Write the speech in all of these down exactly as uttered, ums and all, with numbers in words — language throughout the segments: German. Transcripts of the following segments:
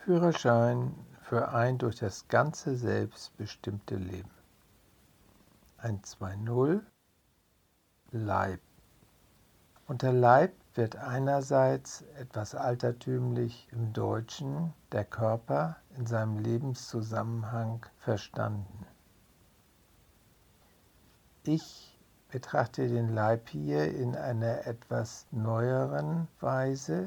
Führerschein für ein durch das ganze Selbst bestimmte Leben. eins zwei null Leib. Unter Leib wird einerseits etwas altertümlich im Deutschen der Körper in seinem Lebenszusammenhang verstanden. Ich betrachte den Leib hier in einer etwas neueren Weise,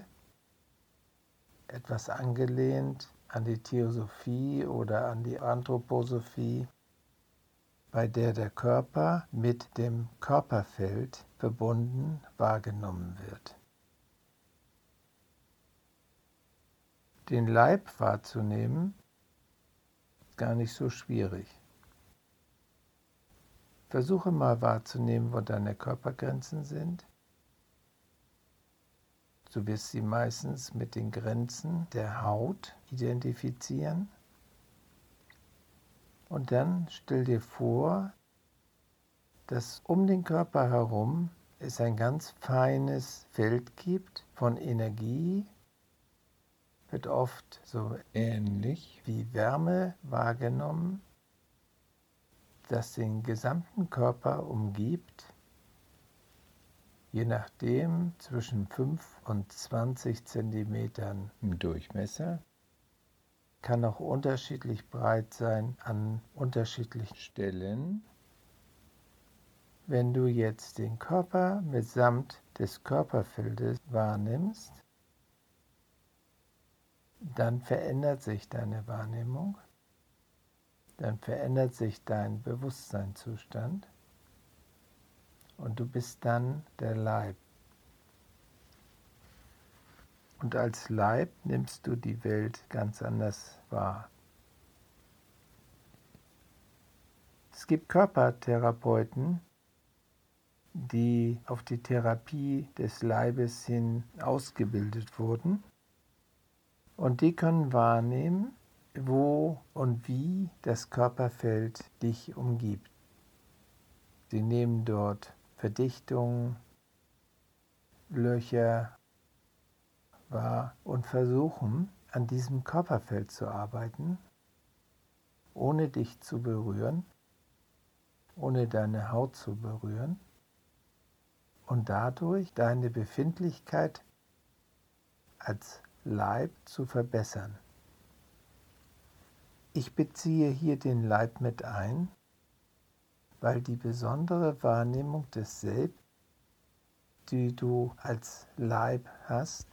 etwas angelehnt an die Theosophie oder an die Anthroposophie, bei der der Körper mit dem Körperfeld verbunden wahrgenommen wird. Den Leib wahrzunehmen, ist gar nicht so schwierig. Versuche mal wahrzunehmen, wo deine Körpergrenzen sind. Du wirst sie meistens mit den Grenzen der Haut identifizieren. Und dann stell dir vor, dass um den Körper herum es ein ganz feines Feld gibt von Energie, wird oft so ähnlich wie Wärme wahrgenommen, das den gesamten Körper umgibt, je nachdem zwischen fünf und zwanzig Zentimetern im Durchmesser, kann auch unterschiedlich breit sein an unterschiedlichen Stellen. Wenn du jetzt den Körper mitsamt des Körperfeldes wahrnimmst, dann verändert sich deine Wahrnehmung, dann verändert sich dein Bewusstseinszustand und du bist dann der Leib. Und als Leib nimmst du die Welt ganz anders wahr. Es gibt Körpertherapeuten, die auf die Therapie des Leibes hin ausgebildet wurden. Und die können wahrnehmen, wo und wie das Körperfeld dich umgibt. Sie nehmen dort Verdichtungen, Löcher wahr und versuchen, an diesem Körperfeld zu arbeiten, ohne dich zu berühren, ohne deine Haut zu berühren und dadurch deine Befindlichkeit als Leib zu verbessern. Ich beziehe hier den Leib mit ein, weil die besondere Wahrnehmung des Selbst, die du als Leib hast,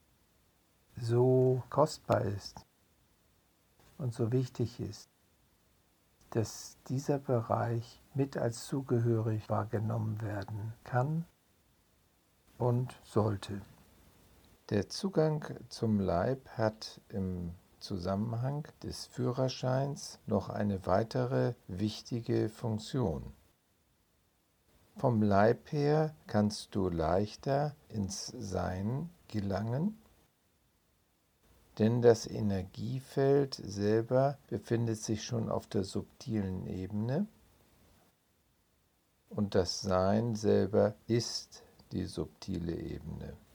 so kostbar ist und so wichtig ist, dass dieser Bereich mit als zugehörig wahrgenommen werden kann und sollte. Der Zugang zum Leib hat im Zusammenhang des Führerscheins noch eine weitere wichtige Funktion. Vom Leib her kannst du leichter ins Sein gelangen, denn das Energiefeld selber befindet sich schon auf der subtilen Ebene und das Sein selber ist die subtile Ebene.